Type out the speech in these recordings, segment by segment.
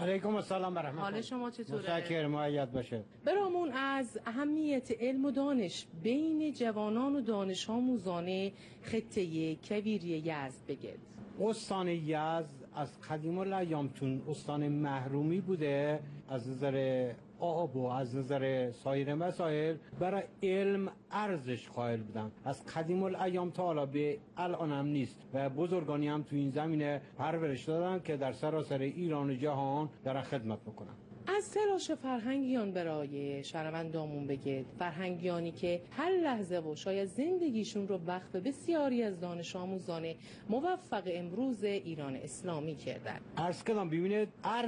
علیکم السلام ورحمت الله. حال شما چطوره؟ متشکرم، مؤید باشه. برامون از اهمیت علم و دانش بین جوانان و دانش آموزان خطه کویری یزد بگید. استان یزد از قدیم الایام چون استان محرومی بوده از نظر آب و از نظر سایر مسائل، برای علم ارزش قائل بودن از قدیم الایام تا حالا به الان هم نیست و بزرگانی هم تو این زمینه پرورش دادن که در سراسر ایران و جهان دارن خدمت میکنن. از تلاش فرهنگیان برای شهروندامون بگید، فرهنگیانی که هر لحظه و شاید زندگیشون رو وقف بسیاری از دانش آموزان موفق امروز ایران اسلامی کردن. عرض کردم ببینید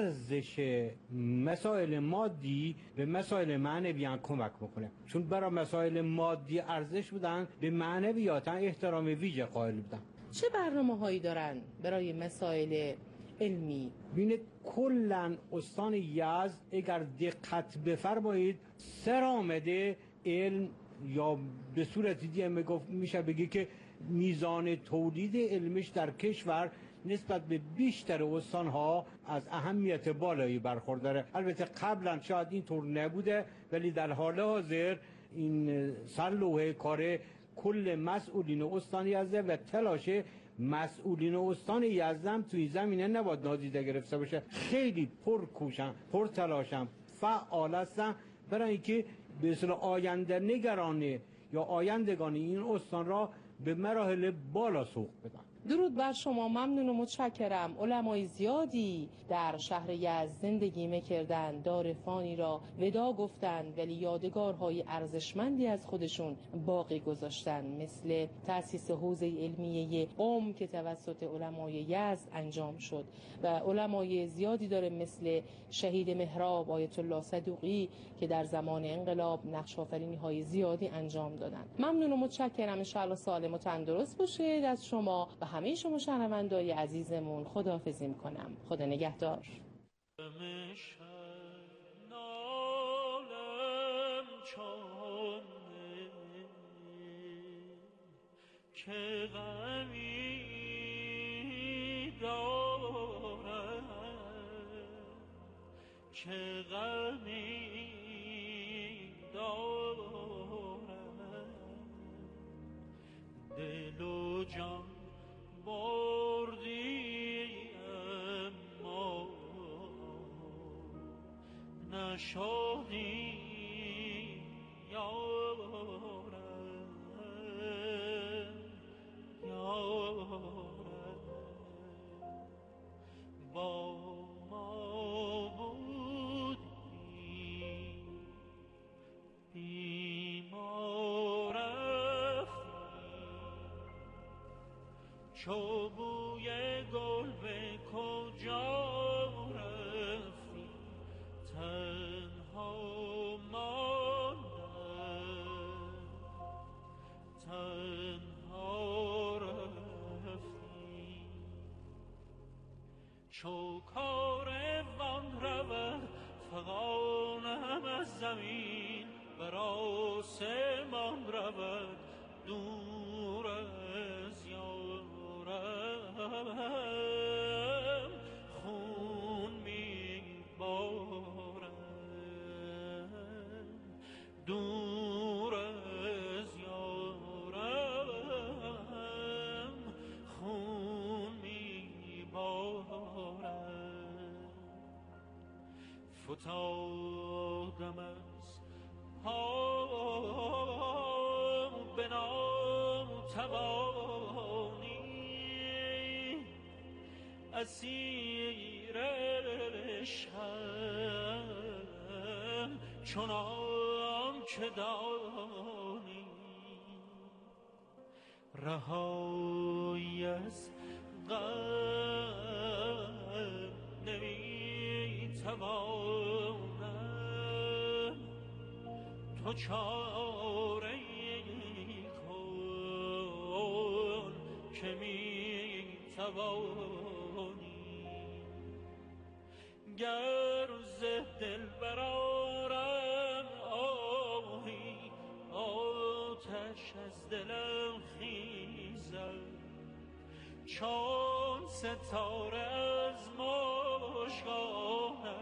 ارزش مسائل مادی به مسائل معنوی هم کمک میکنه، چون برای مسائل مادی ارزش بودن به معنویات احترام ویژه قائل بودن. چه برنامه‌هایی دارن برای مسائل علمی؟ ببینید کلن استان یزد اگر دقت بفرمایید سرآمده علم یا به صورت دیگه میشه بگی که میزان تولید علمش در کشور نسبت به بیشتر استانها از اهمیت بالایی برخورداره. البته قبلا شاید اینطور نبوده، ولی در حال حاضر این سرلوحه کار کل مسئولین استان یزد و تلاش مسئولین استان یزد هم توی زمینه نباید نادیده گرفته باشه. خیلی پرکوشن، پرتلاشن، فعال هستن برای اینکه به اصطلاح آینده نگرانه یا آیندگان این استان را به مراحل بالا سوق بدن. درود بر شما، ممنون و متشکرم. علمای زیادی در شهر یزد زندگی میکردن، دار فانی را ودا گفتن ولی یادگارهای ارزشمندی از خودشون باقی گذاشتن، مثل تأسیس حوزه علمیه قم که توسط علمای یزد انجام شد و علمای زیادی داره مثل شهید مهراب آیت الله صدوقی که در زمان انقلاب نقش آفرینی های زیادی انجام دادن. ممنون و متشکرم. ان شاء الله سالم و تندرست باشید. از شما و همه شما شنوندای عزیزمون خداحافظی میکنم. خدا نگهدار. که غمی دارم، که غمی دارم، دل و جان بردی اما نشدی یارم، یارم. با ما بودی بیما رفتی، چو بوی گل به کجا رفتی، تنها ماندم، تنها رفتی. چو کاروان رود فغانم از زمین، بر آسمان رود دور از یارم، خون میبارم دور از یارم، خون میبارم. فتادم از پام به ناتوانی، اسیر عشقم چنان که دانی، رهایی از غم نمیتوانم، تو چاره کن که میتوانی. گر ز دل برآرم آهی، آتش از دلم خیزد، چون ستاره از مژگانم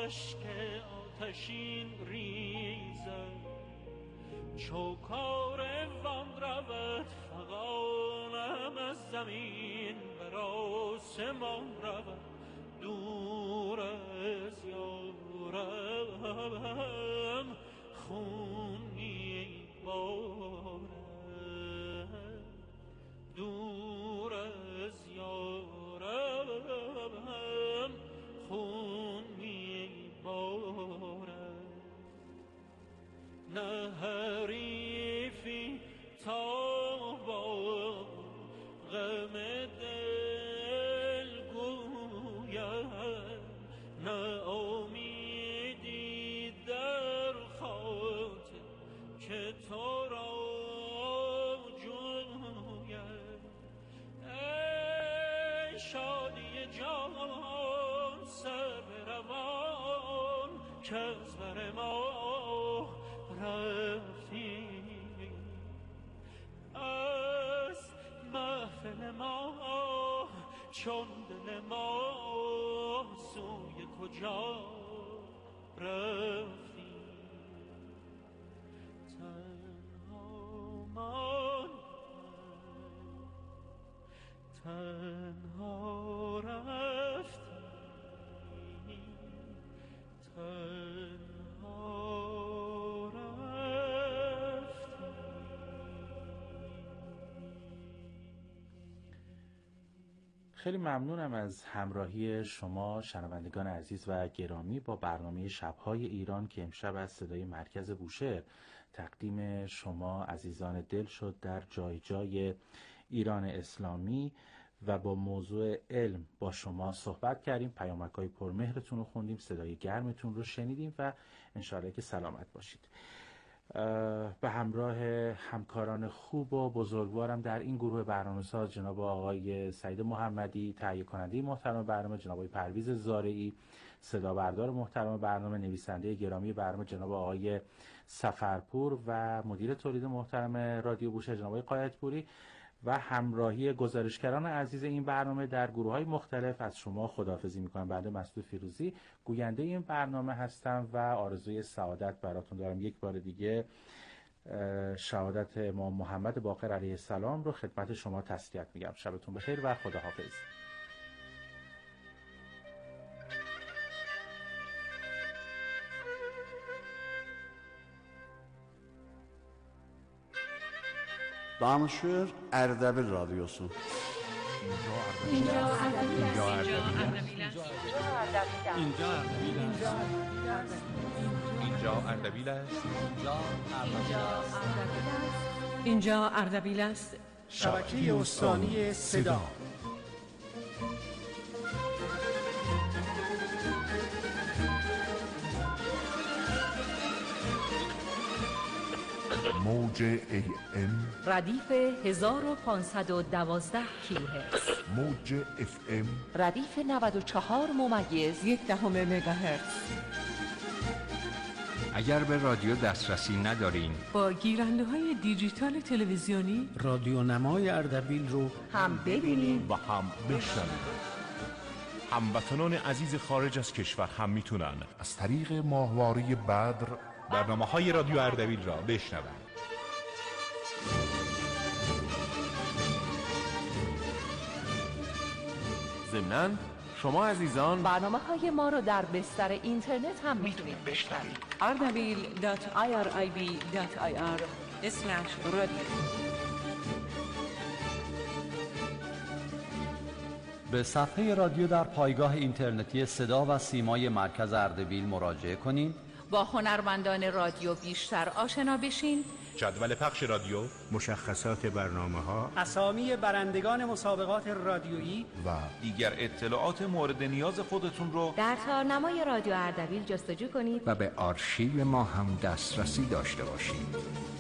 اشک آتشین ریزد چو کاروان رود فغانم از زمین بر آسمان رود دور از یارم خون میبارد دور از یارم خون میبارد نه حریفی تا با غم دل گوید نه امیدی در خاطر که تو را جوید ای شادی جان سر روان که از بر ما رفتی از محفل ما چون دل ما سوی کجا رفتی تنها ماندم تنها رفتی تنها رفتی. خیلی ممنونم از همراهی شما شنوندگان عزیز و گرامی با برنامه شب‌های ایران که امشب از صدای مرکز بوشهر تقدیم شما عزیزان دل شد در جای جای ایران اسلامی و با موضوع علم با شما صحبت کردیم، پیامک‌های پرمهرتون رو خوندیم، صدای گرمتون رو شنیدیم و انشاءالله که سلامت باشید. به همراه همکاران خوب و بزرگوارم در این گروه برنامه‌ساز جناب آقای سعید محمدی، تهیه کننده محترم برنامه جناب آقای پرویز زارعی، صدا بردار محترم برنامه، نویسنده گرامی برنامه جناب آقای سفرپور و مدیر تولید محترم رادیو بوشهر جناب آقای قایت‌پوری و همراهی گزارشگران عزیز این برنامه در گروه‌های مختلف از شما خداحافظی می‌کنم. بنده مسعود فیروزی گوینده این برنامه هستم و آرزوی سعادت براتون دارم. یک بار دیگه شهادت امام محمد باقر علیه السلام رو خدمت شما تسلیت میگم. شبتون بخیر و خداحافظ. Danışır Ərdəbil Radyosu. اینجا اردبیل است. شبکه استانی صدا. موج AM ردیف 1512 کیلوهرتز. موج FM ردیف 94.1 مگاهرتز. اگر به رادیو دسترسی ندارین با گیرنده های دیجیتال تلویزیونی رادیو نمای اردبیل رو هم ببینید و هم بشنوید. هموطنان عزیز خارج از کشور هم میتونن از طریق ماهواره بدر برنامه‌های رادیو اردبیل را بشنوند. ضمناً شما عزیزان برنامه‌های ما رو در بستر اینترنت هم میتونید بشنوید. ardabil.irib.ir/radio. به صفحه رادیو در پایگاه اینترنتی صدا و سیمای مرکز اردبیل مراجعه کنید. با هنرمندان رادیو بیشتر آشنا بشین. جدول پخش رادیو، مشخصات برنامه‌ها، اسامی برندگان مسابقات رادیویی و دیگر اطلاعات مورد نیاز خودتون رو در تارنمای رادیو اردبیل جستجو کنید و به آرشیو ما هم دسترسی داشته باشید.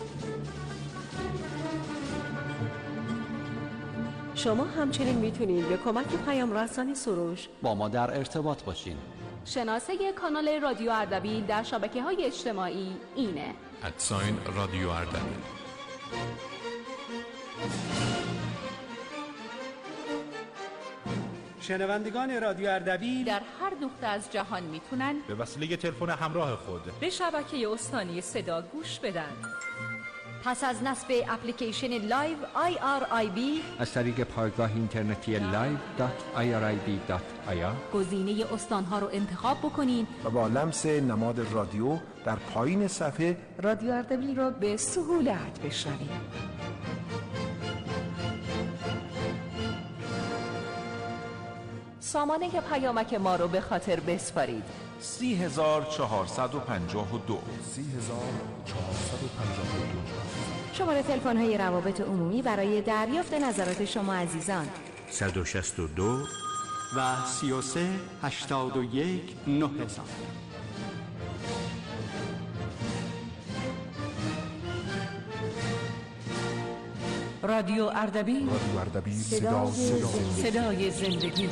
شما همچنین میتونید به کمک پیام رسانی سروش با ما در ارتباط باشین. شناسه کانال رادیو اردبیل در شبکه‌های اجتماعی اینه: رادیو اردبیل. شنوندگان رادیو اردبیل در هر نقطه از جهان میتونن به وسیله تلفن همراه خود به شبکه استانی صدا گوش بدن. پس از نصب اپلیکیشن لایو IRIB از طریق پایگاه اینترنتی live.irib.ir گزینه استانها رو انتخاب بکنین و با لمس نماد رادیو در پایین صفحه رادیو اردبیل رو به سهولت بشنوید. سامانه پیامک ما رو به خاطر بسپارید. 30452 شماره تلفن های روابط عمومی برای دریافت نظرات شما عزیزان 162 و 33 81 9000. رادیو اردبیل، صدای زندگی.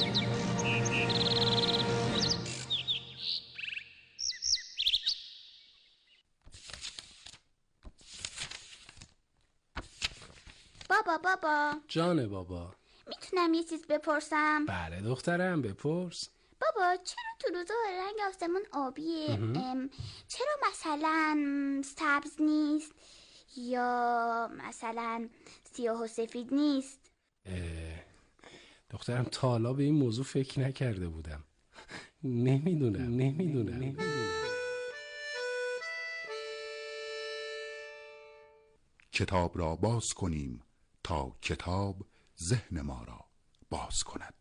بابا جان بابا، میتونم یه چیز بپرسم؟ بله دخترم بپرس. بابا چرا تو روزا رنگ آسمون آبیه؟ چرا مثلا سبز نیست یا مثلا سیاه و سفید نیست؟ دخترم تا حالا به این موضوع فکر نکرده بودم. نمیدونم. کتاب را باز کنیم تا کتاب ذهن ما را باز کند.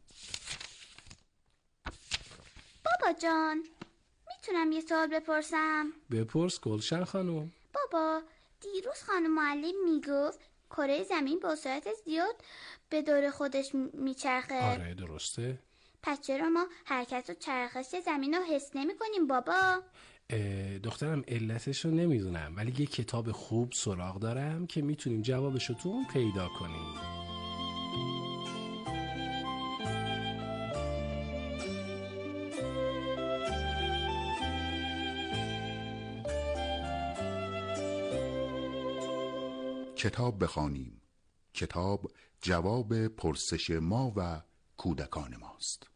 بابا جان میتونم یه سوال بپرسم؟ بپرس گلشن خانم. بابا دیروز خانم معلم میگفت کره زمین با سرعت زیاد به دور خودش میچرخه. آره درسته. پس چرا ما حرکت و چرخش زمین رو حس نمی کنیم بابا؟ دخترم علتش رو نمیدونم، ولی یه کتاب خوب سراغ دارم که میتونیم جوابش رو تو اون پیدا کنیم. کتاب بخوانیم. کتاب جواب پرسش ما و کودکان ماست.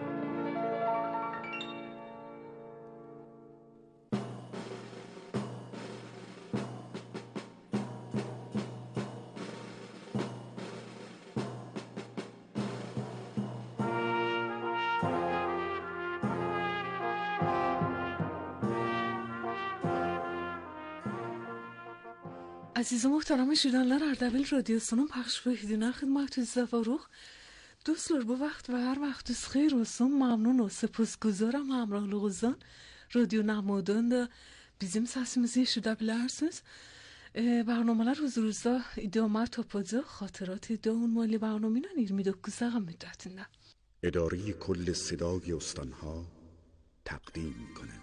عزیز محترم شیرانlar اردبیل رادیوسونun پخش بهیدینه خدمت زفاروخ دوستlar bu vaqt ve her vaxtınız xeyir olsun. Mamnun و سپاسگزارم همراهلığınızdan. رادیو نمودان da bizim sesimizi eşidebilirsiniz. برنامه‌lar huzurunuzda idame topacaq. خاطرات داونمالی برنامه‌نن 29 دقیقه müddətində. اداره کل صدای استانها تقدیم می‌کند.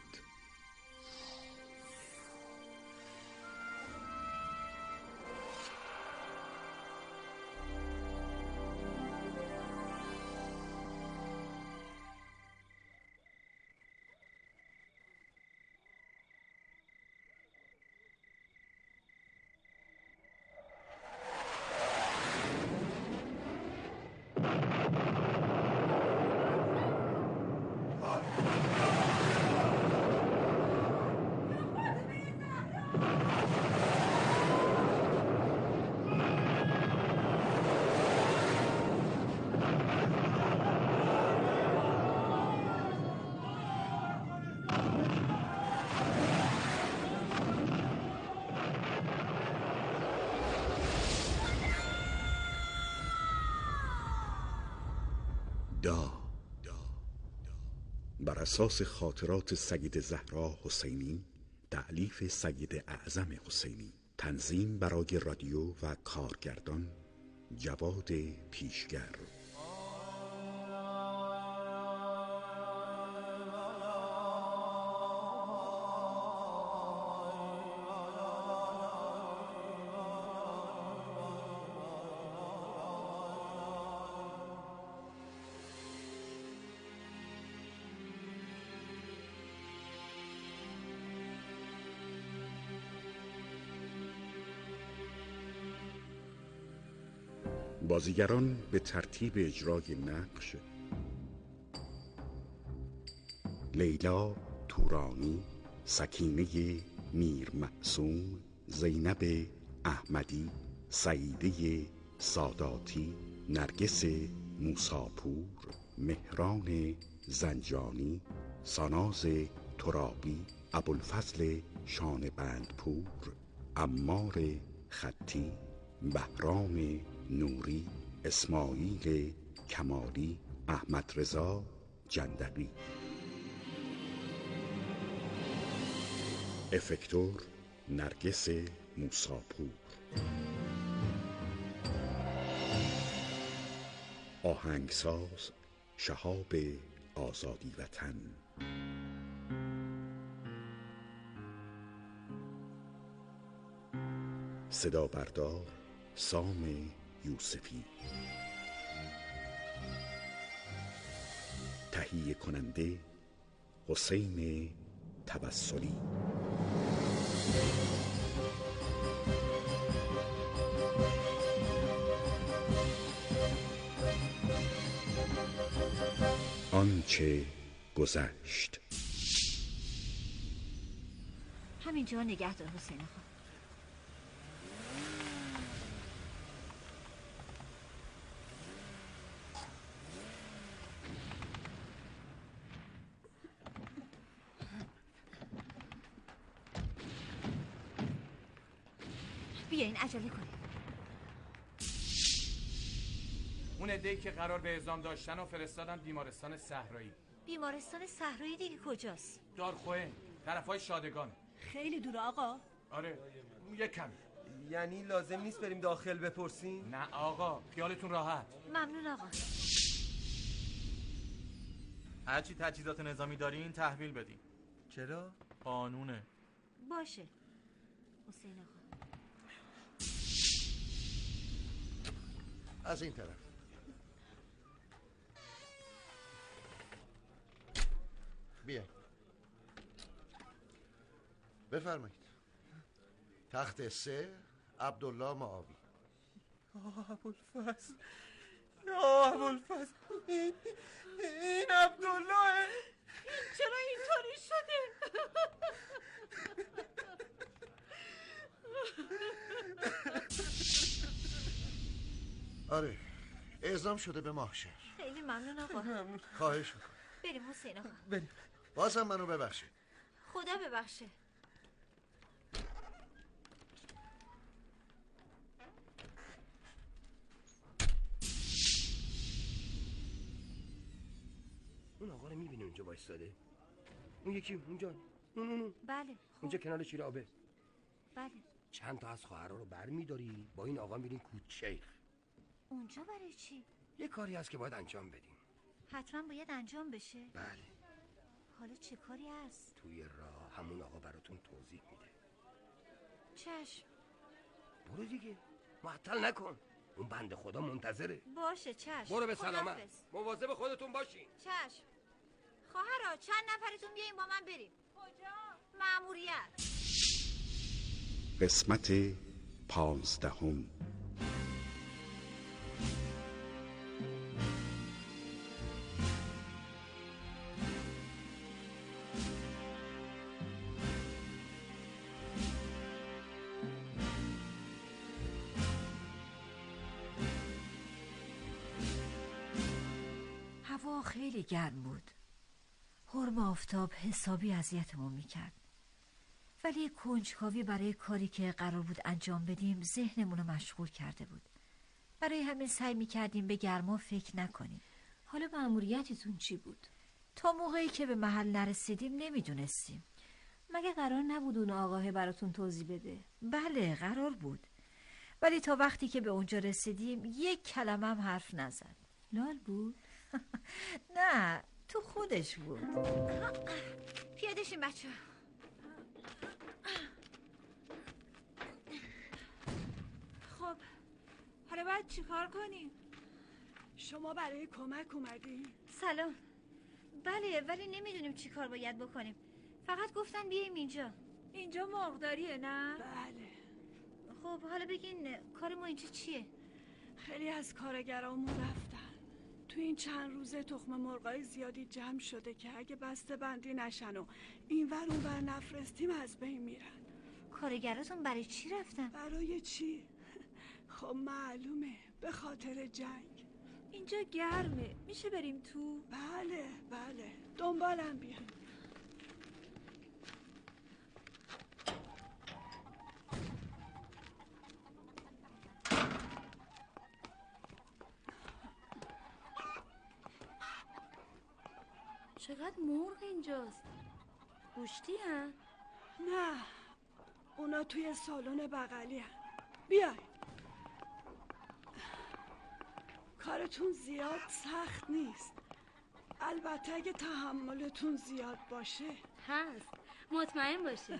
بر اساس خاطرات سید زهرا حسینی، تألیف سید اعظم حسینی، تنظیم برای رادیو و کارگردان جواد پیشگر. بازیگران به ترتیب اجرای نقش لیلا تورانی، سکینه میر معصوم، زینب احمدی، سعیده ساداتی، نرگس موساپور، مهران زنجانی، ساناز ترابی، ابوالفضل شانبندپور، عمار خطی، بهرام نوری، اسماعیل کمالی، احمد رضا جندقی. افکتور نرگس موساپور. آهنگساز شهاب آزادی وطن. صدا بردار سام یوسفی. تهیه کننده حسین توسلی. آنچه گذشت. همینجا نگه دار حسین آقا. بیاین عجله کنیم. اون عده‌ای که قرار به اعزام داشتن و فرستادن بیمارستان صحرایی. بیمارستان صحرایی دیگه کجاست؟ دارخوئه، طرفای شادگان. خیلی دور آقا. آره یک کمی. یعنی لازم نیست بریم داخل بپرسیم؟ نه آقا، خیالتون راحت. ممنون آقا. هرچی تجهیزات نظامی دارین تحویل بدین. چرا؟ قانونه. باشه حسین آقا. از این طرف. بیا بفرمایید. تخت 3 عبدالله معاوی. ابوالفضل، یا ابوالفضل، این عبدالله. چرا اینطوری شده؟ آره اعزام شده به محشر. خیلی ممنون آقا. خواهش میکنم. بریم حسین آقا. بریم. بازم منو ببخشید. خدا ببخشه. اون آقا رو میبینی اونجا وایستاده؟ اون یکی اونجا. اون. بله. اونجا کنار شیر آبه. بله. چند تا از خواهرها رو برمیداری با این آقا میرین کوچیخ. اونجا برای چی؟ یه کاری هست که باید انجام بدیم. حتما باید انجام بشه؟ بله. حالا چه کاری هست؟ توی راه همون آقا براتون توضیح میده. چشم. برو دیگه، معطل نکن. اون بنده خدا منتظره. باشه چشم. برو به سلامت. مواظب خودتون باشین. چشم. خواهرها چند نفرتون بیاین با من بریم. کجا؟ مأموریت. قسمت 15. هوا خیلی گرم بود. حرم آفتاب حسابی اذیتمون میکرد. ولی کنجکاوی برای کاری که قرار بود انجام بدیم ذهنمون رو مشغول کرده بود. برای همین سعی میکردیم به گرما فکر نکنیم. حالا مأموریتتون چی بود؟ تا موقعی که به محل نرسیدیم نمیدونستیم. مگه قرار نبود اون آقاه براتون توضیح بده؟ بله قرار بود. ولی تا وقتی که به اونجا رسیدیم یک کلمه هم حرف نزد. لال بود؟ نه تو خودش بود. پیاده شین بچه. خب حالا باید چی کار کنیم؟ شما برای کمک اومدی؟ سلام. بله ولی نمیدونیم چی کار باید بکنیم. فقط گفتن بیایم اینجا. اینجا مرغداریه نه؟ بله. خب حالا بگین کار ما اینجا چیه؟ خیلی از کارگرامون رفتن. تو این چند روزه تخم مرغای زیادی جمع شده که اگه بسته بندی نشن و اینور اونور نفرستیم از بین میرن. کارگراتون برای چی رفتن؟ برای چی؟ خب معلومه، به خاطر جنگ. اینجا گرمه، میشه بریم تو؟ بله دنبالم بیان. چقدر مرغ اینجاست؟ گوشتی هم؟ نه، اونا توی سالن بغلی هم. بیای. کارتون زیاد سخت نیست، البته اگه تحملتون زیاد باشه. هست، مطمئن باشه.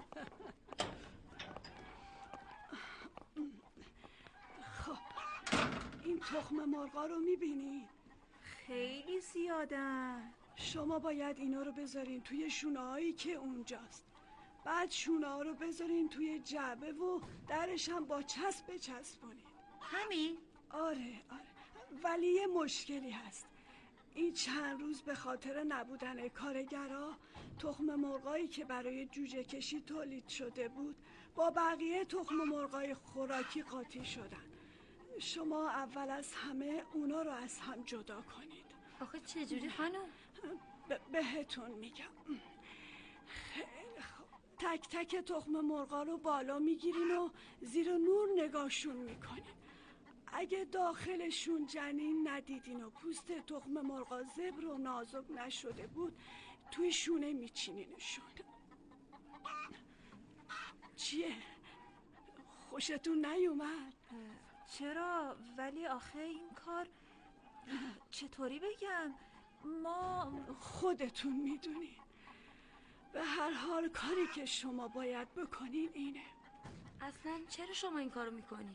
خب این تخم مرغا رو میبینی؟ خیلی زیادن. شما باید اینا رو بذارین توی شونه هایی که اونجاست، بعد شونه ها رو بذارین توی جعبه و درش هم با چسب بچسبونین. همین؟ آره ولی یه مشکلی هست. این چند روز به خاطر نبودن کارگرا تخم مرغایی که برای جوجه کشی تولید شده بود با بقیه تخم مرغای خوراکی قاطی شدن. شما اول از همه اونا رو از هم جدا کنید. آخه چجوری خانم؟ بهتون میگم. خیلی خوب. تک تک تخم مرغا رو بالا میگیرین و زیر نور نگاهشون میکنین. اگه داخلشون جنین ندیدین و پوست تخم مرغا زبر و نازک نشده بود توی شونه میچینینشون. چیه؟ خوشتون نیومد؟ چرا؟ ولی آخه این کار چطوری بگم؟ ما خودتون میدونین. به هر حال کاری که شما باید بکنین اینه. اصلا چرا شما این کارو میکنین؟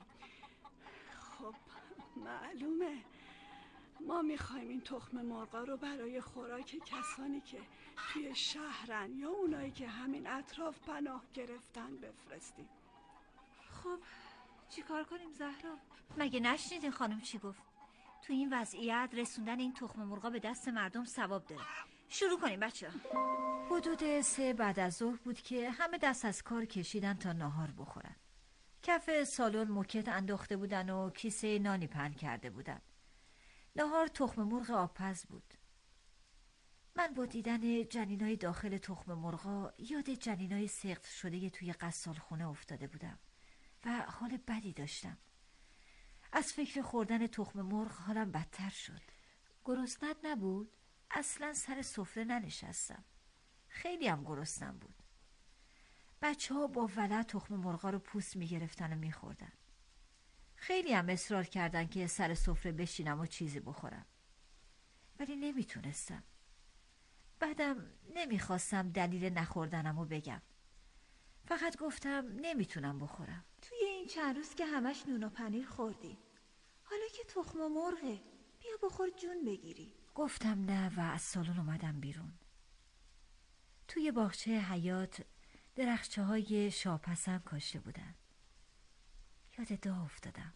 خب معلومه، ما میخوایم این تخم مرغا رو برای خوراک کسانی که توی شهرن یا اونایی که همین اطراف پناه گرفتن بفرستیم. خب چیکار کنیم زهرا؟ مگه نشنیدین خانم چی گفت؟ تو این وضعیت رسوندن این تخم مرغا به دست مردم ثواب داره. شروع کنیم بچه‌ها. حدود 3 بعد از ظهر بود که همه دست از کار کشیدن تا ناهار بخورن. کف سالن موکت انداخته بودن و کیسه نانی پهن کرده بودن. ناهار تخم مرغ آبپز بود. من با دیدن جنینای داخل تخم مرغا یاد جنینای سقط شده توی غسال خونه افتاده بودم و حال بدی داشتم. از فکر خوردن تخم مرغ حالم بدتر شد. گرسنت نبود؟ اصلا سر سفره ننشستم. خیلی هم گرسنم بود. بچه ها با ولع تخم مرغا رو پوست می گرفتن و می خوردن. خیلی هم اصرار کردن که سر سفره بشینم و چیزی بخورم، ولی نمیتونستم. بعدم نمیخواستم دلیل نخوردنم رو بگم. فقط گفتم نمیتونم بخورم. توی این چند روز که همش نون و پنیر خوردی، حالا که تخم مرغه بیا بخور جون بگیری. گفتم نه و از سالن اومدم بیرون. توی باغچه حیاط درخچه های شاپسند کاشته بودن. یاد دا افتادم.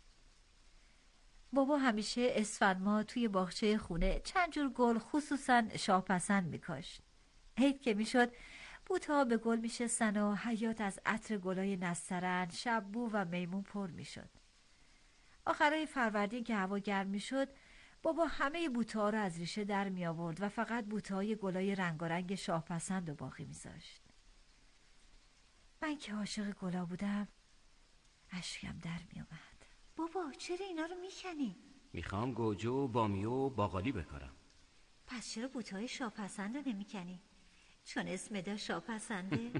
بابا همیشه اسفند ماه توی باغچه خونه چند جور گل خصوصا شاپسند میکاشت. عید که میشد بوتها به گل میشستن و حیاط از عطر گلای نسترن، شبو و میمون پر میشد. آخرای فروردین که هوا گرم میشد بابا همه بوتها رو از ریشه در می آورد و فقط بوتهای گلای رنگارنگ شاپسند و باقی میذاشت. من که عاشق گلا بودم اشکم در می اومد. بابا چرا اینا رو میکنی؟ میخوام گوجه و بامیه و باقالی بکارم. پس چرا بوتهای شاپسند رو نمیکنی؟ چون اسم دا شاپسنده؟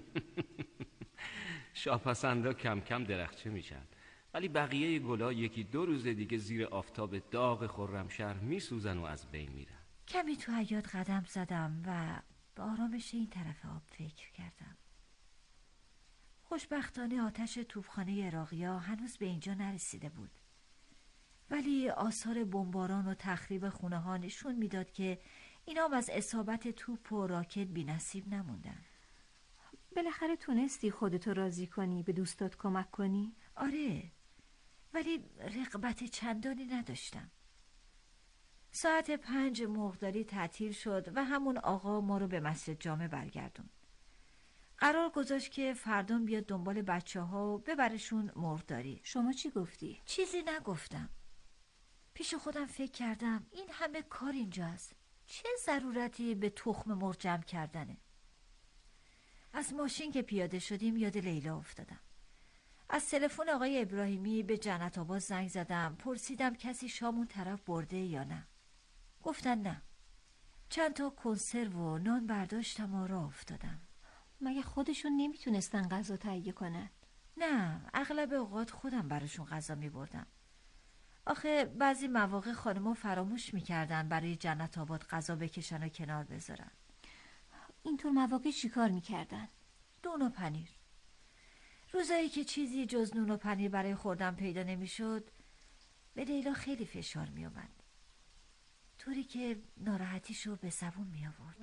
شاپسندا کم کم درخچه میشن، ولی بقیه گلا 1-2 روز دیگه زیر آفتاب داغ خرمشهر میسوزن و از بین میرن. کمی تو حیاط قدم زدم و به آرامش این طرف آب فکر کردم. خوشبختانه آتش توپخانه عراقی‌ها هنوز به اینجا نرسیده بود، ولی آثار بمباران و تخریب خونه ها نشون میداد که اینا از اصابت توپ و راکت بی نصیب نموندن. بالاخره تونستی خودتو راضی کنی، به دوستات کمک کنی؟ آره، ولی رغبت چندانی نداشتم. ساعت 5 مرغداری تعطیل شد و همون آقا ما رو به مسجد جامع برگردون. قرار گذاشت که فردان بیاد دنبال بچه‌ها و ببرشون مرغداری. شما چی گفتی؟ چیزی نگفتم. پیش خودم فکر کردم این همه کار اینجاست، چه ضرورتی به تخم مرغ جمع کردنه. از ماشین که پیاده شدیم یاد لیلا افتادم. از تلفن آقای ابراهیمی به جنت آباد زنگ زدم، پرسیدم کسی شامون طرف برده یا نه. گفتن نه. چند تا کنسرو و نان برداشتم و راه افتادم. مگه خودشون نمیتونستن غذا تهیه کنن؟ نه، اغلب اوقات خودم براشون غذا میبردم. آخه بعضی مواقع خانم‌ها فراموش میکردن برای جنت آباد غذا بکشن و کنار بذارن. اینطور مواقع چی کار میکردن؟ نون و پنیر. روزایی که چیزی جز نون و پنیر برای خوردن پیدا نمیشد، به لیلا خیلی فشار میومد، طوری که ناراحتیشو به زبون می آورد.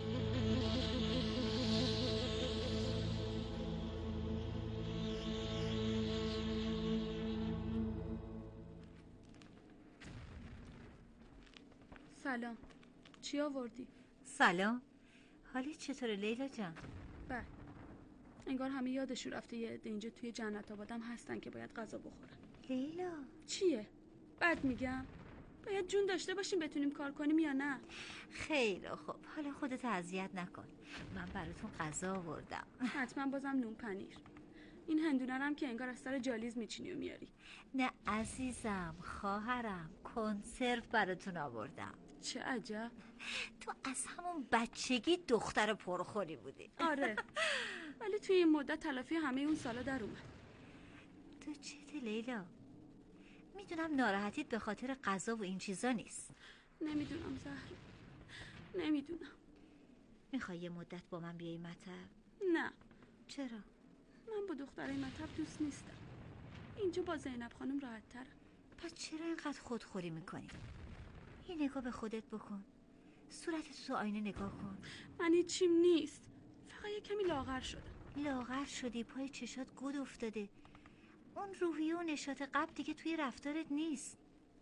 سلام، چی آوردی؟ سلام، حالی چطوره لیلا جان؟ بله، انگار همه یادشون رفته یه عده اینجا توی جنت آبادم هستن که باید غذا بخورن. لیلا چیه؟ بد میگم؟ باید جون داشته باشیم بتونیم کار کنیم یا نه؟ خیلی خوب، حالا خودت اذیت نکن، من براتون غذا آوردم. حتما بازم نون پنیر. این هندونرم که انگار از سر جالیز میچینی و میاری. نه عزیزم، خواهرم، کنسرو براتون آوردم. چه عجب، تو از همون بچگی دختر پرخوری بودی. آره، ولی توی این مدت تلافی همه اون سالا در اومد. تو چته لیلا؟ میدونم ناراحتیت به خاطر غذا و این چیزا نیست. نمیدونم زهر، نمیدونم. میخوای یه مدت با من بیای مطب؟ نه. چرا؟ من با دخترای مطب دوست نیستم. اینجا با زینب خانم راحت ترم. پس چرا اینقدر خودخوری میکنی؟ یه نگاه به خودت بکن، صورتت تو آینه نگاه کن. من هیچیم نیست، فقط یه کمی لاغر شدم. لاغر شدی؟ پای چشات گود افتاده. اون روحیه و نشاط قبل دیگه توی رفتارت نیست.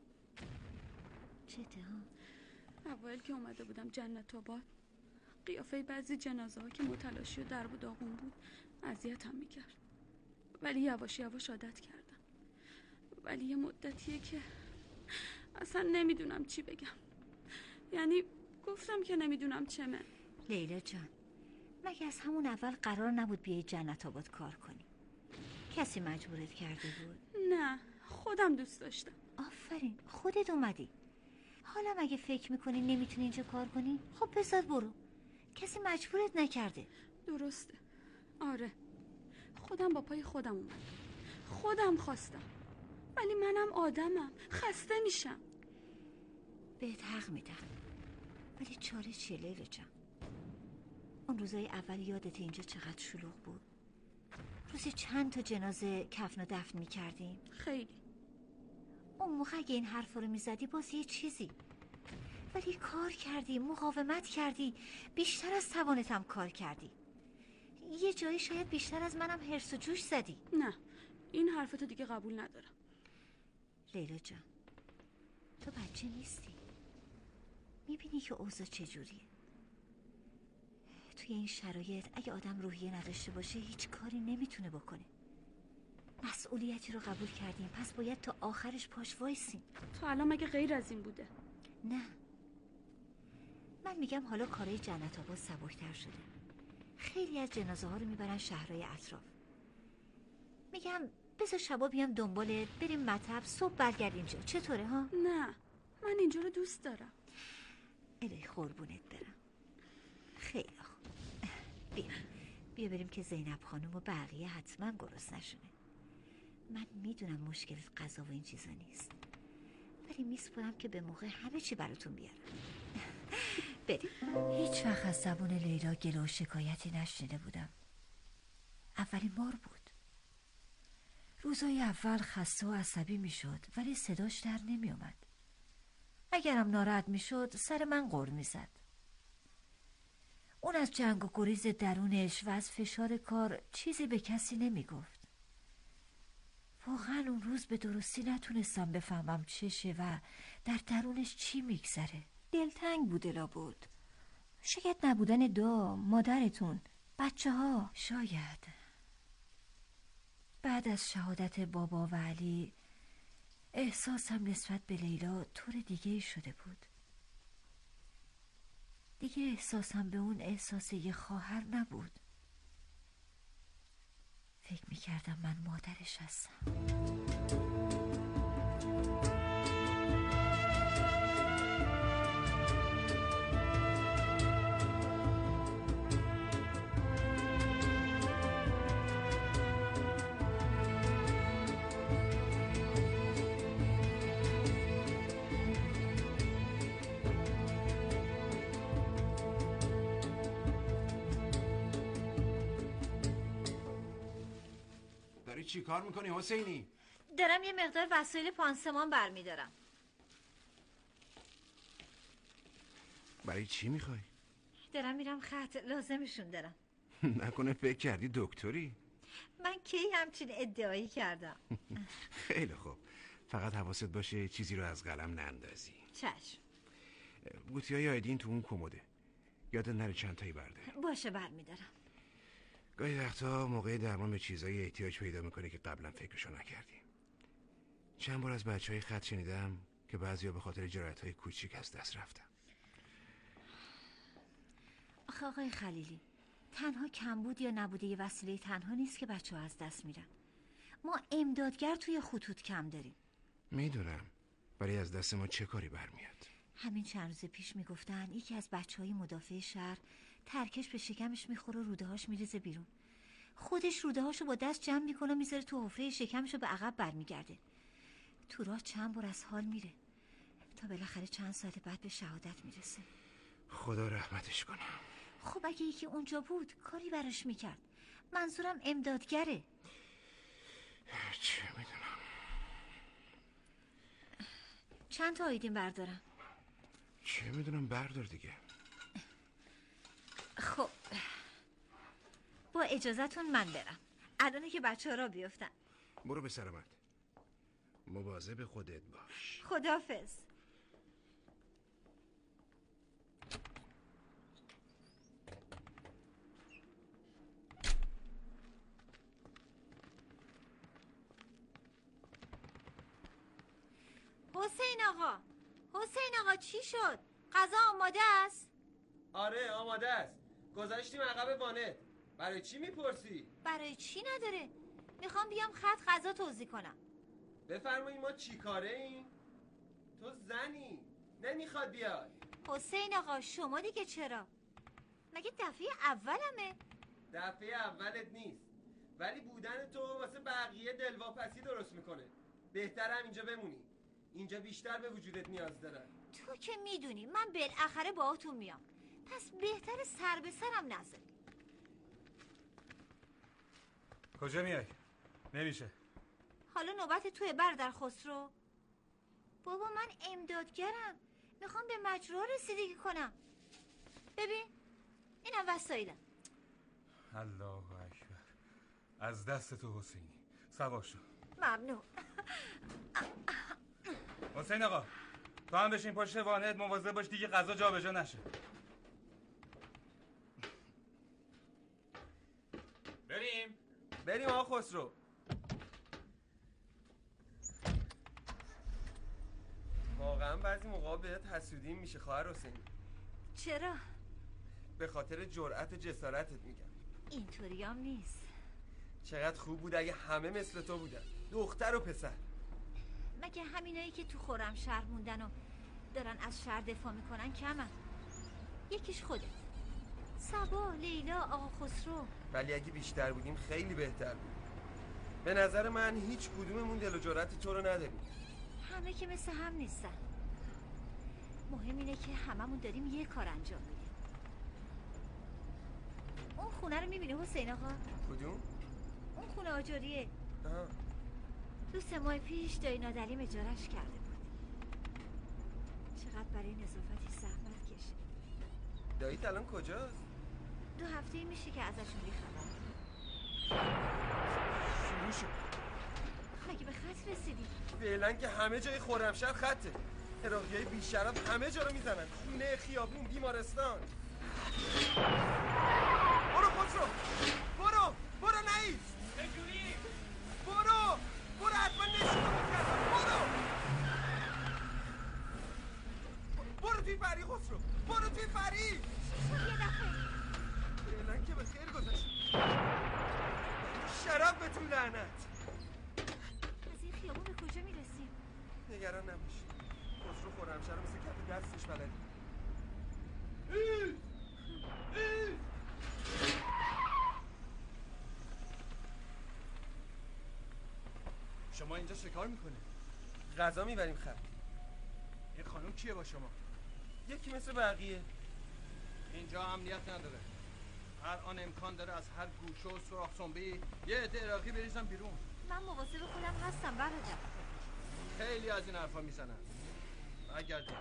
چته ها؟ اوایل که اومده بودم جنت آباد، قیافه بعضی جنازه ها که متلاشی و درب و داغون بود اذیتم میکرد، ولی یواش یواش عادت کردم. ولی یه مدتیه که اصلا نمیدونم چی بگم. یعنی گفتم که نمیدونم چمه. لیلا جان، مگه از همون اول قرار نبود بیای جنت آباد کار کنی؟ کسی مجبورت کرده بود؟ نه، خودم دوست داشتم. آفرین، خودت اومدی. حالا مگه فکر میکنی نمیتونی اینجا کار کنی؟ خب بذار برو، کسی مجبورت نکرده. درسته، آره، خودم با پای خودم اومدم، خودم خواستم، ولی منم آدمم، خسته میشم. بهت حق میدم، ولی چاره چیه لیلا جان؟ اون روزای اول یادت اینجا چقدر شلوغ بود؟ روزی چند تا جنازه کفن و دفن میکردیم؟ خیلی. اون موقع اگه این حرفا رو میزدی باز یه چیزی، ولی کار کردی، مقاومت کردی، بیشتر از توانتم کار کردی. یه جایی شاید بیشتر از منم هرس و جوش زدی. نه، این حرفتو دیگه قبول ندارم. لیلا جان، تو بچه نیستی، میبینی که اوضاع چجوریه. توی این شرایط اگه آدم روحیه نداشته باشه هیچ کاری نمیتونه بکنه. مسئولیتی رو قبول کردیم، پس باید تا آخرش پاش وایسیم. تو الان مگه غیر از این بوده؟ نه، من میگم حالا کارهای جنت آباد سبکتر شده. خیلی از جنازه ها رو میبرن شهرهای اطراف. میگم بذار شبا بیام دنبالت، بریم مطب، صبح برگرد اینجا. چطوره ها؟ نه، من اینجا رو دوست دارم. الهی قربونت برم. خیلی خوب، بیا بریم که زینب خانم و بقیه حتما گرسنه نشونه. من میدونم مشکلت غذا و این چیزا نیست، ولی میسپرم که به موقع همه چی براتون بیارم. بریم. هیچ وقت از زبون لیلا گله و شکایتی نشنیده بودم. اولین بار بود. روزای اول خسته و عصبی میشد، ولی صداش در نمی اومد. اگرم ناراحت میشد سر من غر میزد. اون از جنگ و گریز درونش و از فشار کار چیزی به کسی نمی گفت. واقعا اون روز به درستی نتونستم بفهمم چشه و در درونش چی میگذره. دلتنگ بوده لابد. شاید نبودن مادرتون، بچه ها. شاید. بعد از شهادت بابا و علی احساسم نسبت به لیلا طور دیگه شده بود. دیگه احساسم به اون احساس یه خواهر نبود. فکر میکردم من مادرش هستم. چی کار میکنی حسینی؟ دارم یه مقدار وسایل پانسمان برمیدارم. برای چی میخوای؟ دارم میرم خط، لازمشون دارم. نکنه فکر کردی دکتری؟ من کی همچین ادعایی کردم؟ خیلی خوب، فقط حواست باشه چیزی رو از قلم نندازی. چشم. قوطی‌های آیدین تو اون کموده، یادت نره چند تایی برده. باشه برمیدارم. گاهی وقتا موقع درمان به چیزایی احتیاج پیدا میکنه که قبلا فکرشو نکردی. چند بار از بچهای خط شنیدم که بعضیا به خاطر جرأت‌های کوچیک از دست رفتن. آخه آقای خلیلی، تنها کمبود یا نبوده یه وسیله تنها نیست که بچه‌ها از دست میرن. ما امدادگر توی خطوط کم داریم. میدونم، ولی از دست ما چه کاری برمیاد؟ همین چند روز پیش میگفتن یکی از بچهای مدافع شهر ترکش به شکمش میخوره و روده‌هاش میریزه بیرون. خودش روده‌هاشو با دست جمع میکنه میذاره تو حفره شکمشو به عقب برمیگرده. تو راه چند بار از حال میره تا بالاخره چند ساعت بعد به شهادت میرسه. خدا رحمتش کنه. خب اگه یکی اونجا بود کاری براش میکرد. منظورم امدادگره. چه میدونم. چند تا آیدین بردارم؟ چه میدونم، بردار دیگه. خب با اجازهتون من برم، الانه که بچه ها را بیفتن. برو به سلامت، مواظب خودت باش. خداحافظ. حسین آقا چی شد؟ غذا آماده است؟ آره آماده است. گذاشتیم عقب وانت. برای چی میپرسی؟ برای چی نداره، میخوام بیام خط غذا توزیع کنم. بفرمایید ما چی کاره ایم؟ تو زنی نمیخواد بیاد. حسین آقا شما دیگه چرا؟ مگه دفعه اولمه؟ دفعه اولت نیست، ولی بودن تو واسه بقیه دلواپسی درست میکنه. بهتر هم اینجا بمونی، اینجا بیشتر به وجودت نیاز دارن. تو که میدونی من بالاخره باهاتون میام، پس بهتر سر به سرم نزن. کجا میای؟ نمیشه. حالا نوبت توی برادر خسرو. بابا من امدادگرم، میخوام به مجروح رسیدگی کنم. ببین اینم وسایلم. الله اکبر. از دست تو حسینی. سوار شو. ممنون. حسین آقا تو هم بشین پشت وانت، مواظب باش دیگه غذا جا به جا نشه. بریم آقا خسرو. واقعا بعضی موقع بهت حسودی میشه خواهر حسینی. چرا؟ به خاطر جرأت و جسارتت میگم. اینطوری هم نیست. چقدر خوب بود اگه همه مثل تو بودن، دختر و پسر. مگه همینایی که تو خرمشهر موندن و دارن از شهر دفاع میکنن کمن؟ یکیش خودت، صبا، لیلا، آقا خسرو. ولی اگه بیشتر بودیم خیلی بهتر بود. به نظر من هیچ کدوممون دل و جرأت تو رو نداریم. همه که مثل هم نیستن. مهم اینه که هممون داریم یه کار انجام میدیم. اون خونه رو میبینی حسین آقا؟ کدوم؟ اون خونه آجریه. دو 3 ماه پیش دایی نادریم اجارش کرده بود. چقدر برای نظافتش زحمت کشه. داییت الان کجاست؟ 2 هفته میشه که ازشون بیخبر. شروع شد. مگه به خط رسیدی؟ فعلا که همه جای خرمشهر خطه. عراقیای بیشرف همه جا رو میزنن، خونه، خیابون، بیمارستان. برو خسرو، برو نایست. چجوری؟ برو حتما نشونمون کردن. برو توی فری خسرو، برو توی فری. یه دفعه فعلا که به خیر گذشت. شراب به تو لعنت. از این خیابون به کجا میرسیم؟ نگران نباش، خسرو خرمشهر رو مثل کف دستش بلدی. شما اینجا شکار میکنه؟ غذا میبریم خط. این خانم کیه با شما؟ یکی مثل بقیه. اینجا امنیت نداره. هر آن امکان داره از هر گوشه و سوراخ سنبی یه عده عراقی بریزن بیرون. من مواظب خودم هستم برادر. خیلی از این حرفا میزنن. برگردید.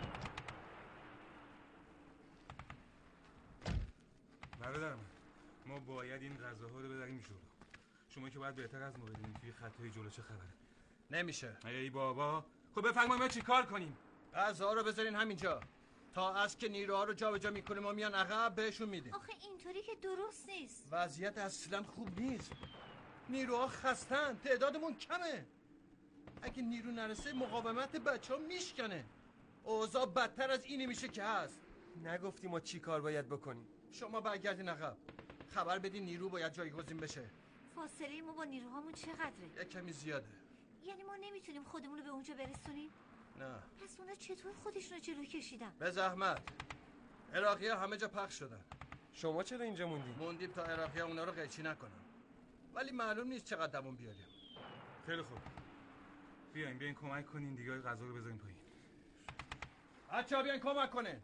برادرم، ما باید این غذاها رو ببریم شورا. شما که باید بهتر از ما بدونید توی خطای جلو چه خبره. نمیشه. ای بابا، خب بفرمایید ما چی کار کنیم؟ غذاها رو بذارین همینجا تا از که نیروها رو جابجا میکنیم و میان عقب بهشون میدیم. آخه اینطوری که درست نیست. وضعیت اصلا خوب نیست. نیروها خستن، تعدادمون کمه. اگه نیرو نرسه مقاومت بچه ها میشکنه. اوضاع بدتر از اینی میشه که هست. نگفتیم ما چی کار باید بکنیم. شما برگردین عقب، خبر بدین نیرو باید جایگزین بشه. فاصله ما با نیروهامون چقدره؟ یک کمی زیاده. یعنی ما نمیتونیم خودمون رو به اونجا برسونیم؟ نه. پس اونا چطور خودشون رو جلو کشیدن؟ به زحمت. عراقی ها همه جا پخش شدن. شما چرا اینجا موندیم تا عراقی ها اونا رو قیچی نکنن. ولی معلوم نیست چقدر دوام بیاریم. خیلی خوب، بیاین کمک کنین دیگه غذا رو بذاریم پایین. بچه‌ها بیاین کمک کنین.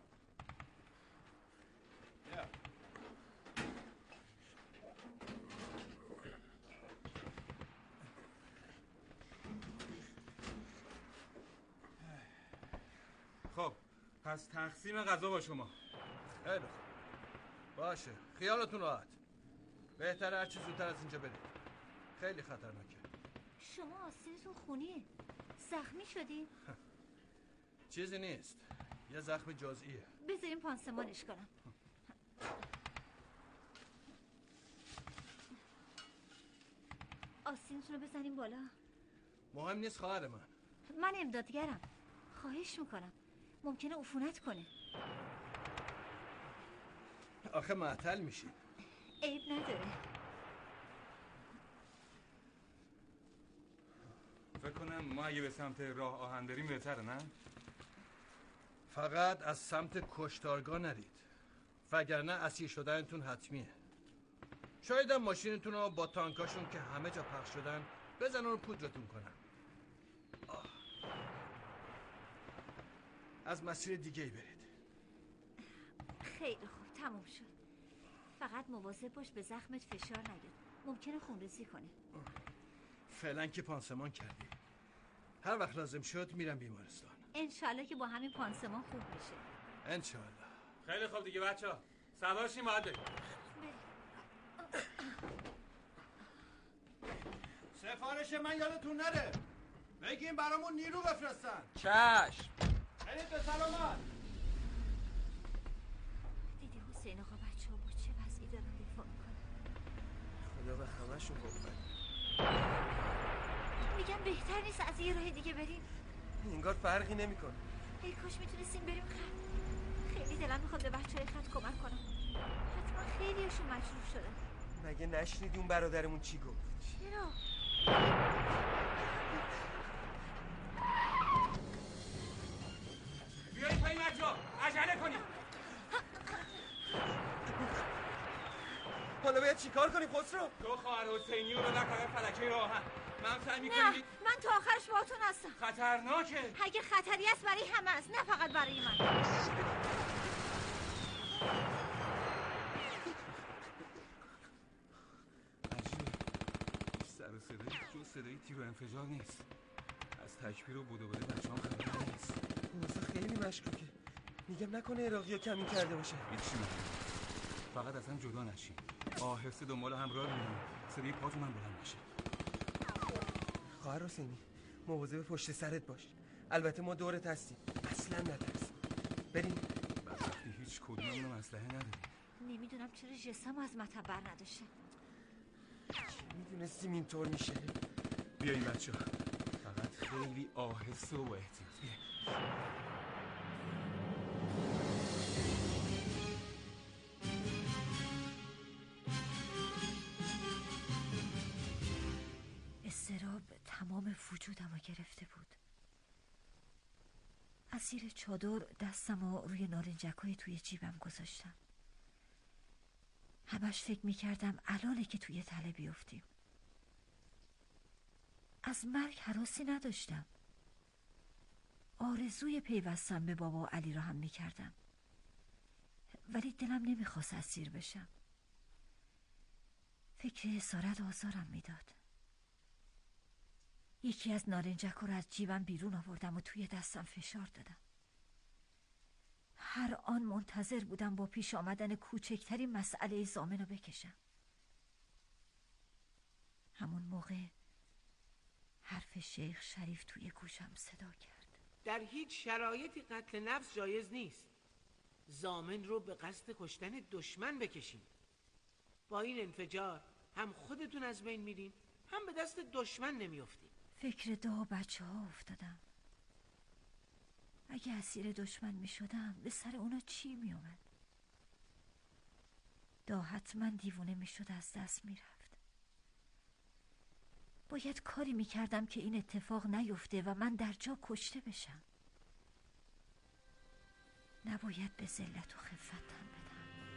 خب پس تقسیم غذا با شما. خیلی خوب، باشه، خیالتون راحت. بهتره هرچی زودتر از اینجا برید. خیلی خطرناکه. شما آستینتون خونیه، زخمی شدین؟ چیزی نیست، یه زخم جزئیه. بذاریم پانسمانش کنم. آستینتون رو بزنیم بالا. مهم نیست خواهر من امدادگرم، خواهش میکنم، ممکنه عفونت کنه. آخه معطل میشی. عیب نداره. فکر کنم ما اگه به سمت راه آهن بریم بهتره، نه؟ فقط از سمت کشتارگاه نرید، وگرنه اسیر شدنتون حتمیه. شاید هم ماشینتون رو با تانکاشون که همه جا پخش شدن بزنن و پودرتون کنن. از مسیر دیگه ای برید. خیلی خوب، تموم شد. فقط مواظب باش به زخمت فشار نیاد، ممکنه خونریزی کنه. فعلا که پانسمان کردی، هر وقت لازم شد میرم بیمارستان. انشالله که با همین پانسمان خوب میشه. انشالله. خیلی خوب دیگه بچه‌ها، سوار شیم باید بریم. سفارش من یادتون نره، بگیم برامون نیرو بفرستن. چشم. برید به سلامت. دیدی حسین آقا بچه‌ها با چه وضعی دارن دفاع میکنن؟ خدا به همه‌شون قوت. میگم بهتر نیست از یه راه دیگه بریم؟ انگار فرقی نمیکنه. ای کاش میتونستیم بریم خط. خیلی دلم میخواد به بچه‌های خط کمک کنم. حتما خیلیشون مجروح شدن. مگه نشنیدی اون برادرمون چی گفت؟ چرا؟ بیایید پایین بچه‌ها، عجله کنید. حالا باید چی کار کنیم خسرو؟ تو خواهر حسینی رو ببر طرف فلکه راه آهن. من سعی می‌کنم. نه، من تا آخرش باهاتون هستم. خطرناکه. اگه خطری است برای همه است، نه فقط برای من. سر و صدایی جز صدایی تیر و انفجار نیست. از تکبیر و بودو بده بچه‌ام خبر نیست. واسه خیلی مشکوکه. میگم نکنه عراقی‌ها کمین کرده باشه. هیچی نکنه. فقط اصلا جدا نشین. آهسته دنبال هم راه میریم. صدای پاتون هم بلند بشه. خواهر حسینی مواظب پشت سرت باش. البته ما دورت هستیم، اصلا نترس. بریم. وقتی هیچ کدوممون اسلحه نداریم. نمیدونم چرا جسم از مطب نداشتم. میدونستیم اینطور میشه. بیاییم بچه‌ها، فقط خیلی آهسته و با احتیاط. اضطراب تمام وجودم رو گرفته بود. از زیر چادر دستم رو روی نارنجکای توی جیبم گذاشتم. همش فکر میکردم الانه که توی تله بیفتیم. از مرگ هراسی نداشتم. آرزوی پیوستن به بابا و علی را هم میکردم، ولی دلم نمیخواست اسیر بشم. فکر اسارت آزارم میداد. یکی از نارنجکا رو از جیبم بیرون آوردم و توی دستم فشار دادم. هر آن منتظر بودم با پیش آمدن کوچکترین مسئله ضامن رو بکشم. همون موقع حرف شیخ شریف توی گوشم صدا کرد. در هیچ شرایطی قتل نفس جایز نیست. ضامن رو به قصد کشتن دشمن بکشین. با این انفجار هم خودتون از بین میرین، هم به دست دشمن نمیافتین. فکر دا بچه ها افتادم. اگه اسیر دشمن می شدم به سر اونا چی می اومد؟ دا حتما دیوونه می شد، از دست می رفت. باید کاری می کردم که این اتفاق نیفته و من در جا کشته بشم. نباید به ذلت و خفت تن بدم.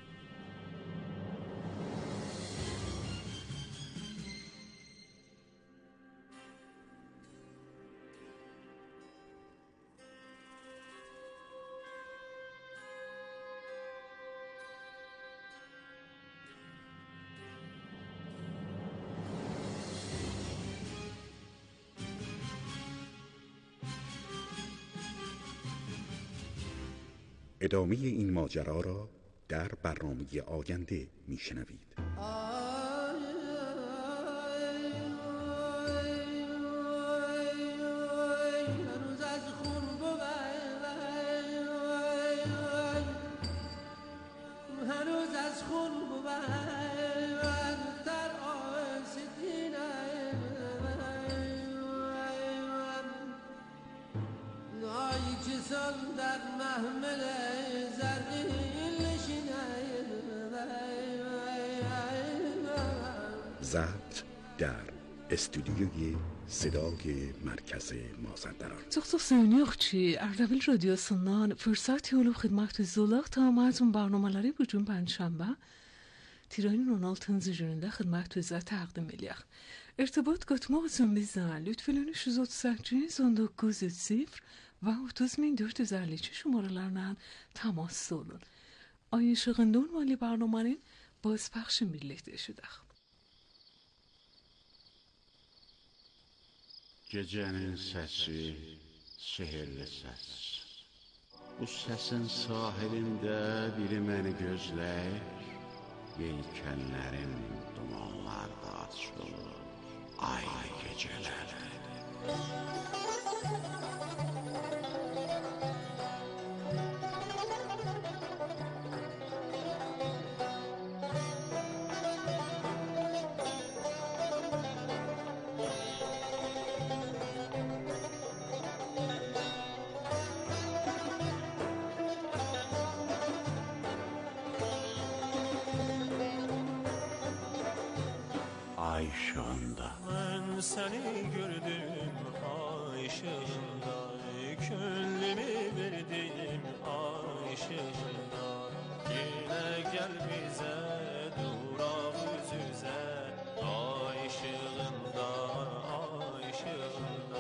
ادامه این ماجرا را در برنامه آینده میشنوید. ضبط در استودیوی صدای مرکز مازندران. Çok seviniyoruz اردبیل رادیوsundan fırsat olup xidmətinizdədir. Tamamlayan برنامه‌ləri bu gün Pənşənbə Tiranın 16-cı günündə xidmətinizə təqdim edirik. İrtibat qatmaq üçün bizdən lütfən 338 1900 və 30452 şumaralarla təmas olun. Ay işığında olmalı برنامه‌nin bozpəxşi birlikdə eşidək. Gecənin səsi, sehirli səs. Bu səsin sahilində biri məni gözləyir. Yelkənlərim dumanlarda açılır. Ay gecələrdə. Ay ışığında. Ben seni gördüm ay ışığında, gönlümü verdim ay ışığında. Yine gel bize durak yüz yüze, ay ışığında, ay ışığında.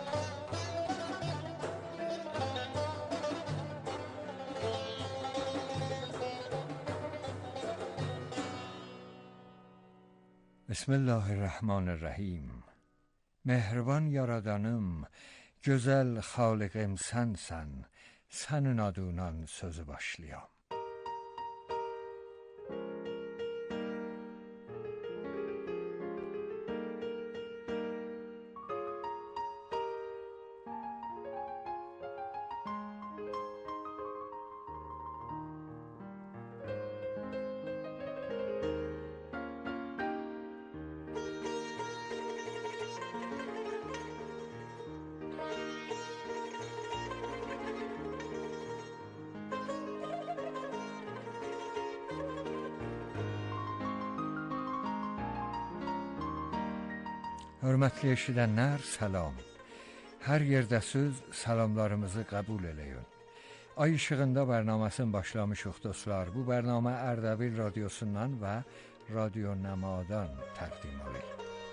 بسم الله الرحمن الرحیم. مهربان yaradanım, gözəl xaliqim sənsən, sənin adından sözü başlayam. Hörmətli eşidənlər, salam. Hər yerdəsiz, salamlarımızı qəbul eləyin. Ay işığında bərnaməsin başlamışıq dostlar. Bu bərnamə Ərdəbil radiosundan və Radio Nəmadan təqdim olunur.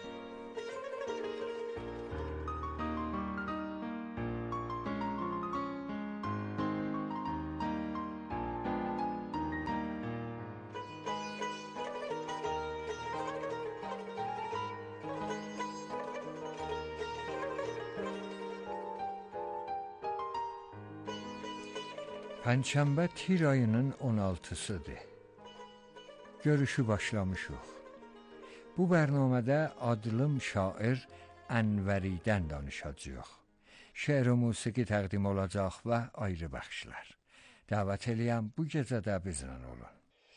Pənçənbə tir ayının 16-sıdır. Görüşü başlamışıq. Bu bərnamədə adlım şair Ənvəridən danışacağıq. Şeir və musiqi təqdim olacaq və ayrı bəxşlər. Dəvət eləyəm bu gecədə bizlə olun.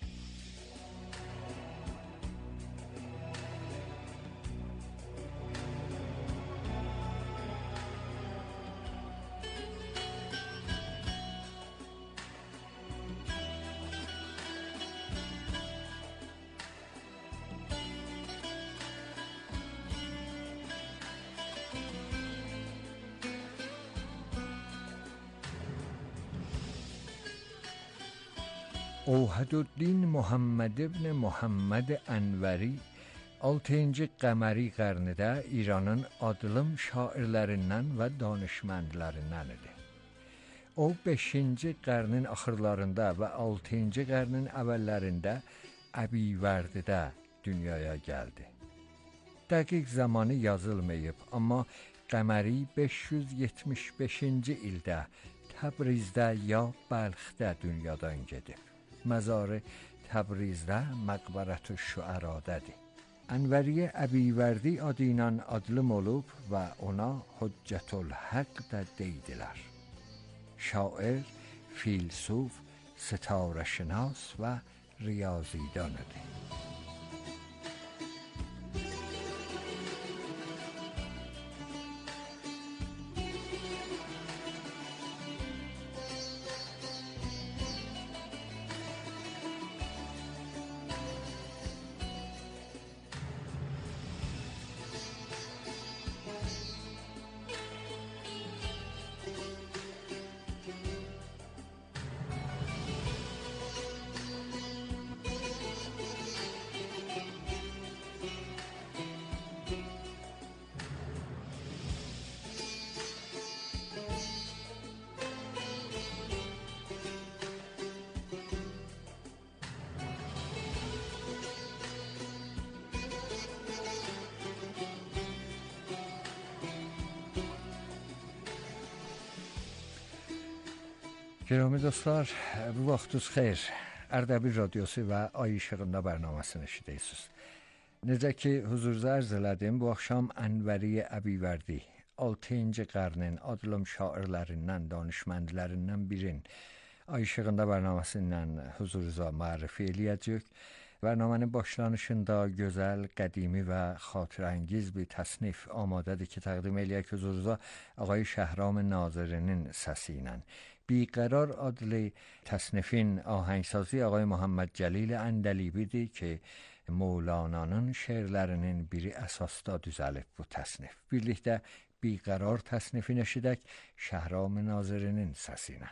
Ovhədüddin Muhammed ibn Muhammed Ənvəri 6-cı qəməri qarnıda İranın adlım şairlərindən və danışmənlərindən idi. O 5-ci qarnın axırlarında və 6-cı qarnın əvvəllərində Əbivərdidə dünyaya gəldi. Dəqiq zamanı yazılmayıb, amma qəməri 575-ci ildə Təbrizdə ya Bəlxdə dünyadan gedib. Məzarı Təbrizdə Məqbərətü Şüərədədir. Ənvəriyə Əbivərdi adı ilə adlım olub və ona Hüccətül Haqq da deyidilər. Şair, filsuf, sitarəşünas və riyazidanıdır. Gərəmi dostlar, bu vaxtınız xeyir. Ərdəbil radiosu və Ay işığında bərnaməsini eşidirsiniz. Necə ki, huzurunuza ərz elədim, bu axşam Ənvəriyə Əbivərdi 6-cı qarnın adlım şairlərindən, danışmənlərindən birin Ay işığında bərnaməsindən huzurunuza mərifə eləyəcək. Bərnamənin başlanışında gözəl, qədimi və xatirəngiz bir təsnif amadədir ki, təqdim eləyək huzurunuza Ağay Şəhram Nazirinin səsi ilə. بیقرار adlı təsnifin ahəngsazı Ağay Muhammed Cəlil Əndəlibidir ki, Mevlana'nın şeirlərinin biri əsasda düzəlib bu təsnif. Birlikdə Biqərar təsnifini eşidək Şəhram Nazirinin səsi ilə.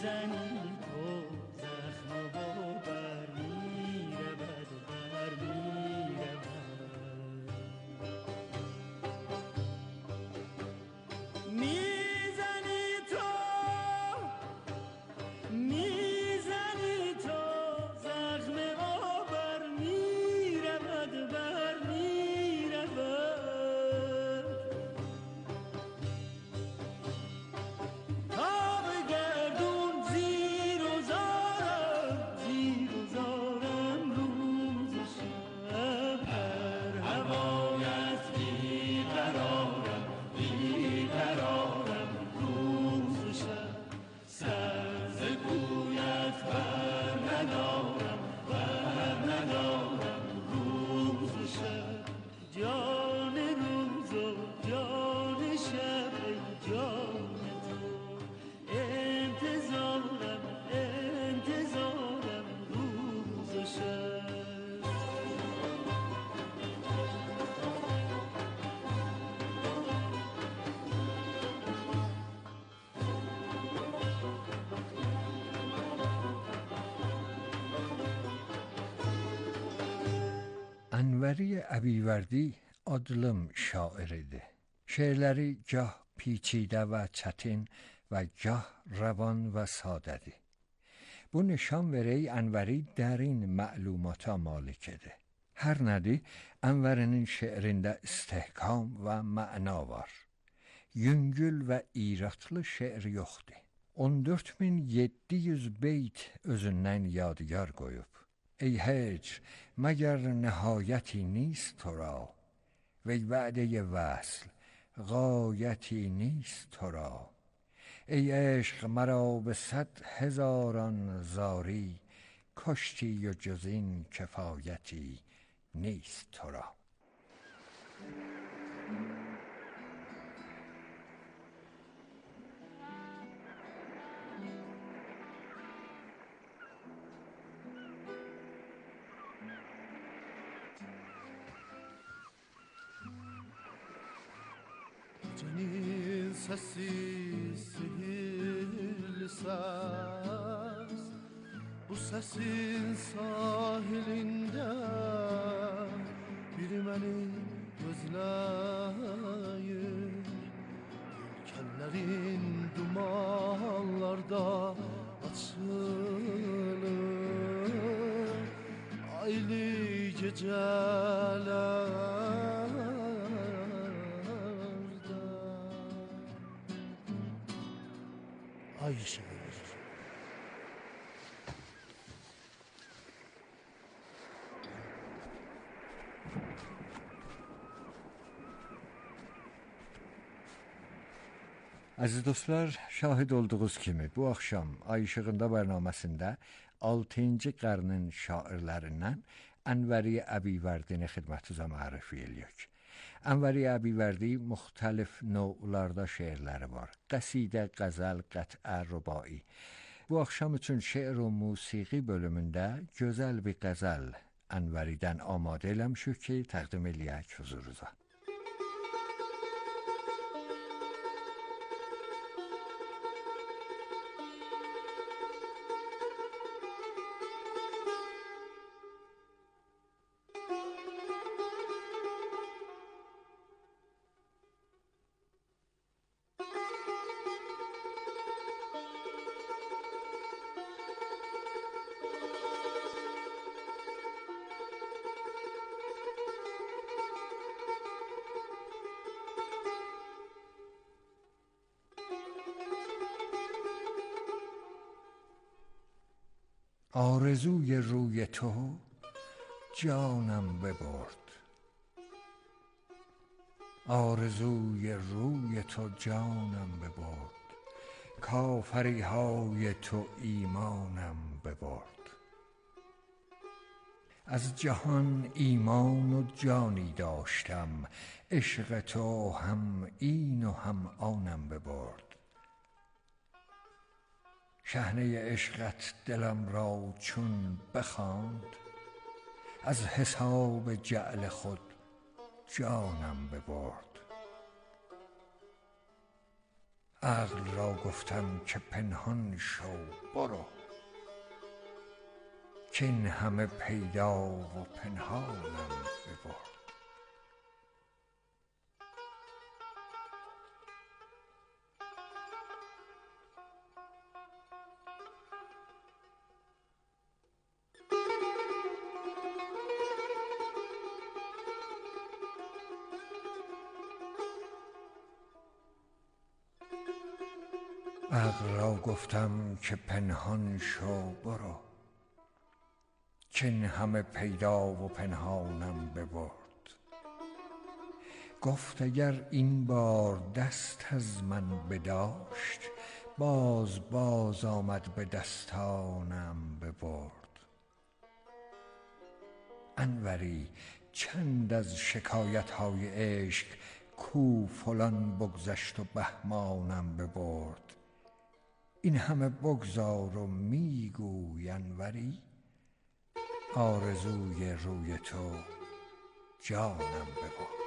میزنی تو زخم و بر میرود بر میرود میزنی تو زخم و بر میرود بر میرود Anvari Abiverdi adlım şairidir. Şeirləri gah پیچیده و çətin və gah rəvan və sadədir. Bu nişan verək Anvari dərin məlumata malikdir. Hər nədir, Anvarinin şeirində istehkam və məna var. Yüngül və iratlı şeir yoxdur. 14700 beyt özündən yadigar qoyub. ای هجر مگر نهایتی نیست تو را وی وعده وصل غایتی نیست تو را ای عشق مرا به 100,000 زاری کشتی و جز این کفایتی نیست تو را. Gecenin sesi sihirli ses, bu sesin sahilinde biri beni gözleyir. Yelkenlerin dumanlarda açılır aylı geceler. Ayşe. Əziz dostlar, şahid olduğunuz kimi bu axşam Ay İşığında bərnaməsində 6-cı qarnın şairlərindən Anvari Abiverdini xidmətinizə mərifə edirik. Anvari Abiverdi müxtəlif növlərdə şeirləri var. Qəsidə, qəzəl, qət'ə, rübai. Bu axşam üçün şeir və musiqi bölümündə gözəl bir qəzəl Anvaridən amadə eləmişik ki, təqdim eləyək huzurunuza. آرزوی روی تو جانم ببرد آرزوی روی تو جانم ببرد کافری های تو ایمانم ببرد از جهان ایمان و جانی داشتم عشق تو هم این و هم آنم ببرد شحنه عشقت دلم را چون بخواند از حساب جعل خود جانم ببرد عقل را گفتم که پنهان شو برو، که این همه پیدا و پنهانم ببر. عقل را گفتم که پنهان شو برو، که این همه پیدا و پنهانم ببرد. گفت اگر این بار دست از من بداشت، باز آمد به دستانم ببرد. انوری چند از شکایت‌های عشق، کو فلان بگذشت و بهمانم ببرد. این همه بگذار و میگوی انوری، آرزوی روی تو جانم ببرد.